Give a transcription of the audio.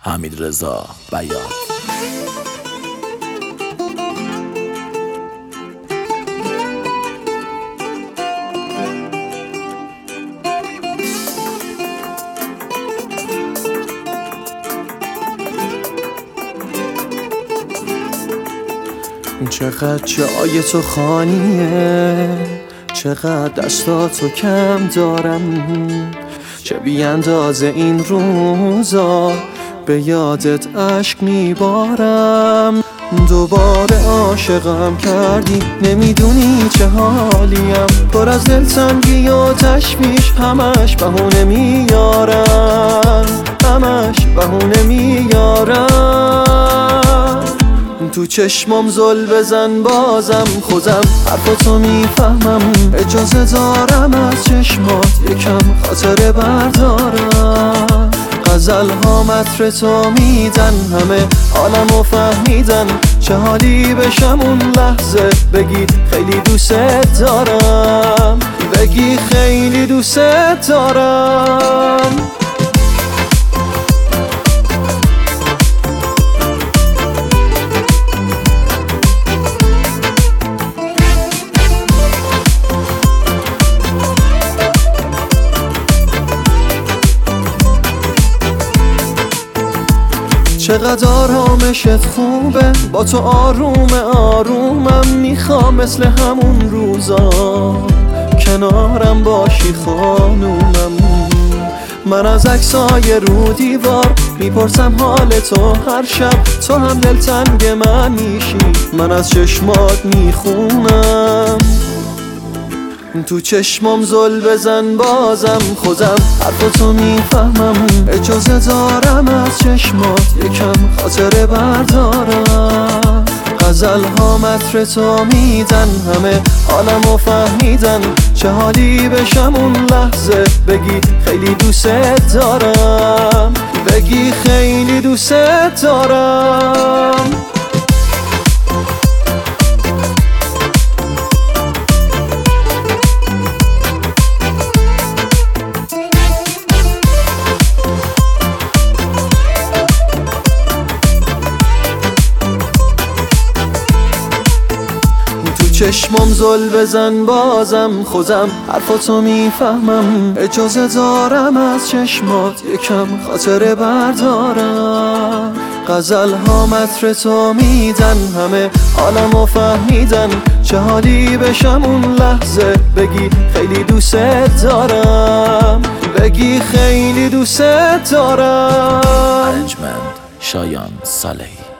حمیدرضا بیات. چقدر جای تو خالیه، چقدر دستاتو کم دارم، چه بی اندازه این روزا به یادت عشق میبارم. دوباره عاشقم کردی، نمیدونی چه حالیم، پر از دلتنگی و تشویش، همش بهونه میارم، همش بهونه میارم. تو چشمام زل بزن بازم، خودم حرفاتو میفهمم، اجازه دارم از چشمات یکم خاطره بردارم. غزل ها متر تو میدن، همه عالمو فهمیدن، چه حالی بشم اون لحظه بگی خیلی دوست دارم، بگی خیلی دوست دارم. چقدر آرامشت خوبه، با تو آرومم، میخوام مثل همون روزا کنارم باشی خانومم. من از عکسای رو دیوار میپرسم حال تو هر شب، تو هم دلتنگ من میشی، من از چشمات میخونم. تو چشمام زل بزن بازم، خودم حرفاتو میفهمم، اجازه دارم از چشمات یکم خاطره بردارم. غزل ها متر تو میدن، همه عالمو فهمیدن، چه حالی بشم اون لحظه بگی خیلی دوست دارم، بگی خیلی دوست دارم. چشمام زل بزن بازم، خودم حرفاتو میفهمم، اجازه دارم از چشمات یکم خاطره بردارم. غزل ها متر تو میدن، همه عالمو فهمیدن، چه حالی بشم اون لحظه بگی خیلی دوست دارم، بگی خیلی دوست دارم. ارنجمند شایان صالحی.